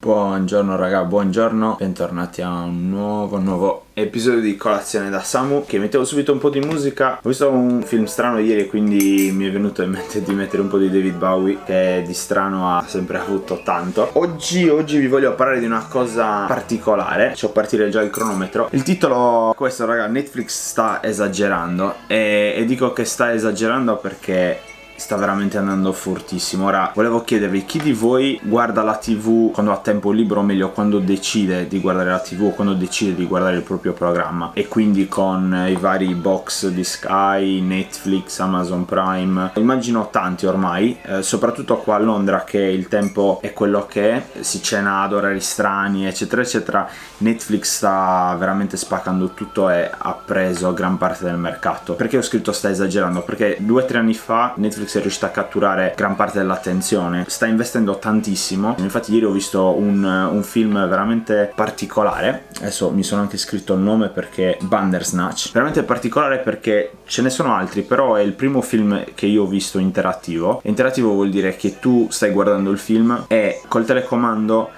Buongiorno raga, buongiorno, bentornati a un nuovo episodio di Colazione da Samu. Che mettevo subito un po' di musica. Ho visto un film strano ieri e quindi mi è venuto in mente di mettere un po' di David Bowie, che di strano ha sempre avuto tanto. Oggi vi voglio parlare di una cosa particolare. Faccio partire già il cronometro. Il titolo è questo, raga: Netflix sta esagerando, e dico che sta esagerando perché sta veramente andando fortissimo. Ora volevo chiedervi, chi di voi guarda la TV quando ha tempo libero, o meglio quando decide di guardare la TV o quando decide di guardare il proprio programma, e quindi con i vari box di Sky, Netflix, Amazon Prime. Immagino tanti ormai, soprattutto qua a Londra, che il tempo è quello che è, si cena ad orari strani eccetera eccetera. Netflix sta veramente spaccando tutto e ha preso gran parte del mercato. Perché ho scritto sta esagerando? Perché 2 o 3 anni fa Netflix è riuscita a catturare gran parte dell'attenzione, sta investendo tantissimo. Infatti ieri ho visto un film veramente particolare, adesso mi sono anche scritto il nome perché Bandersnatch, veramente particolare perché ce ne sono altri, però è il primo film che io ho visto interattivo. Interattivo vuol dire che tu stai guardando il film e col telecomando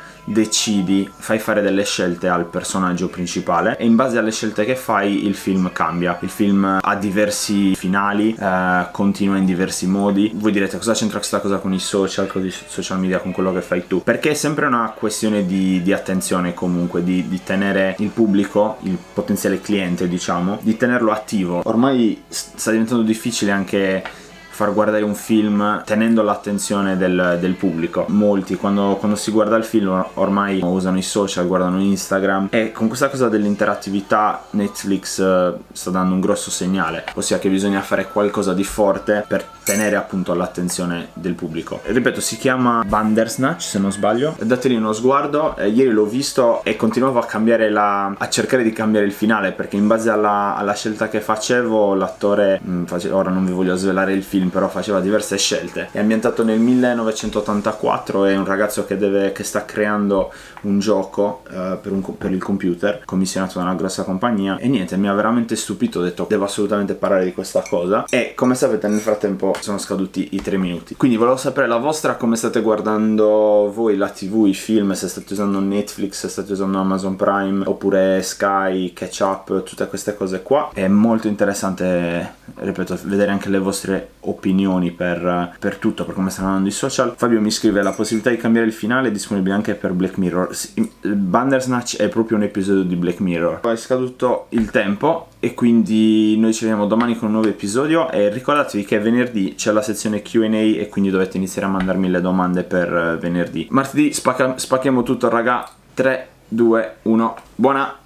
fai fare delle scelte al personaggio principale, e in base alle scelte che fai il film cambia. Il film ha diversi finali, continua in diversi modi. Voi direte, cosa c'entra questa cosa con i social media, con quello che fai tu? Perché è sempre una questione di attenzione, comunque di tenere il pubblico, il potenziale cliente, diciamo, di tenerlo attivo. Ormai sta diventando difficile anche far guardare un film tenendo l'attenzione del pubblico. Molti quando si guarda il film ormai usano i social, guardano Instagram, e con questa cosa dell'interattività Netflix sta dando un grosso segnale, ossia che bisogna fare qualcosa di forte per tenere appunto l'attenzione del pubblico. E ripeto, si chiama Bandersnatch se non sbaglio, dategli uno sguardo. Ieri l'ho visto e continuavo a cercare di cambiare il finale, perché in base alla scelta che facevo l'attore ora non vi voglio svelare il film, però faceva diverse scelte. È ambientato nel 1984, è un ragazzo che sta creando un gioco per il computer, commissionato da una grossa compagnia, e niente, mi ha veramente stupito. Ho detto, devo assolutamente parlare di questa cosa. E come sapete, nel frattempo sono scaduti i 3 minuti, quindi volevo sapere la vostra, come state guardando voi la TV, i film, se state usando Netflix, se state usando Amazon Prime oppure Sky, Catch Up, tutte queste cose qua. È molto interessante, ripeto, vedere anche le vostre opinioni per tutto, per come stanno andando i social. Fabio mi scrive: la possibilità di cambiare il finale è disponibile anche per Black Mirror. Bandersnatch è proprio un episodio di Black Mirror. Poi è scaduto il tempo e quindi noi ci vediamo domani con un nuovo episodio, e ricordatevi che venerdì c'è la sezione Q&A e quindi dovete iniziare a mandarmi le domande per venerdì. Martedì spacchiamo tutto, raga. 3, 2, 1, buona